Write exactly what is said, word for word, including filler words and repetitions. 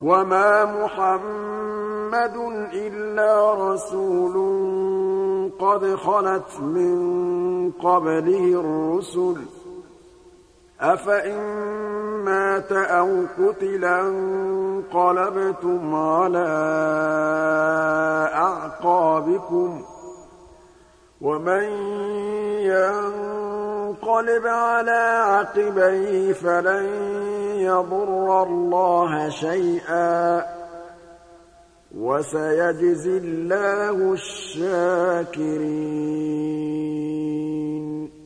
وَمَا مُحَمَّدٌ إِلَّا رَسُولٌ قَدْ خَلَتْ مِن قَبْلِهِ الرُّسُلُ ۚ أَفَإِن مَّاتَ أَوْ قُتِلَ انقَلَبْتُمْ عَلَىٰ أَعْقَابِكُمْ ۚ وَمَن يَنقَلِبْ عَلَىٰ عَقِبَيْهِ فَلَن يَضُرَّ اللَّهَ شَيْئًا ۗ وَسَيَجْزِي اللَّهُ الشَّاكِرِينَ